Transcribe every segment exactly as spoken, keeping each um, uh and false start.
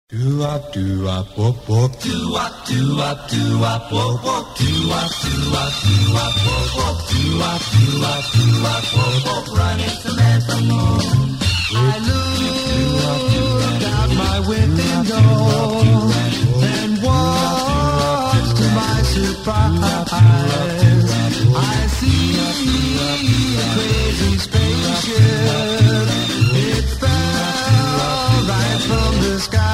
Do-wop, do-wop, whoop, whoop. Do-wop, do-wop, do-wop, whoop, whoop. Do-wop, do-wop, do-wop, whoop, whoop. Do-wop, do-wop, do-wop, whoop, whoop. Run is the man from the moon. I looked out my window and watched to my surprise. I see a crazy spaceship. It fell right from the sky.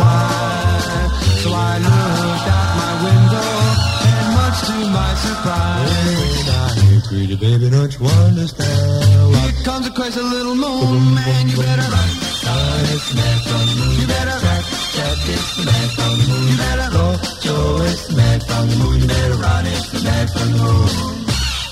So I looked out my window, and much to my surprise, Hey, pretty baby, don't you understand? here comes a crazy little moon, man, you better run. Run, it's the man from the moon. You better run, Jack, it's the man from the moon. You better go, Joe, it's the man from the moon. You better run, it's the man from the moon.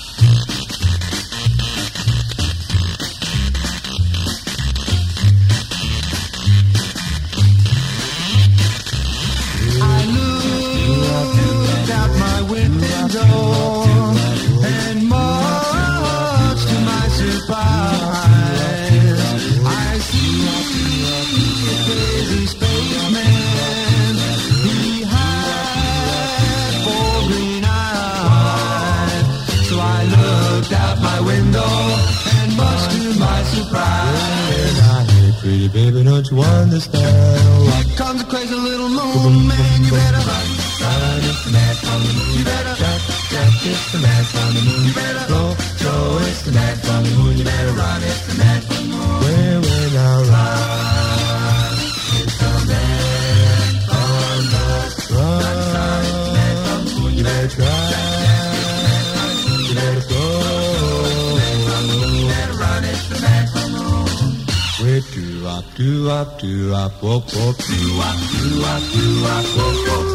I looked out my window, and much to my surprise, I see a crazy spaceman. He had four green eyes. So I looked out my window, and much to my surprise, Hey, pretty baby, don't you understand? here comes a crazy little moon, man, you better run. Run, it's the man from the moon. You better jack, jack, it's the man from the moon. You better go, Joe, it's the man from the moon. You better run, it's the man from the moon. Where will I Run, it's the man from the moon. run? Run, it's the man from the moon. You better Try. you better go. You better run, it's the man from the moon. Wait, do-wop, do-wop, do-wop, whoop, whoop. Do-wop, do-wop, do-wop, whoop, whoop.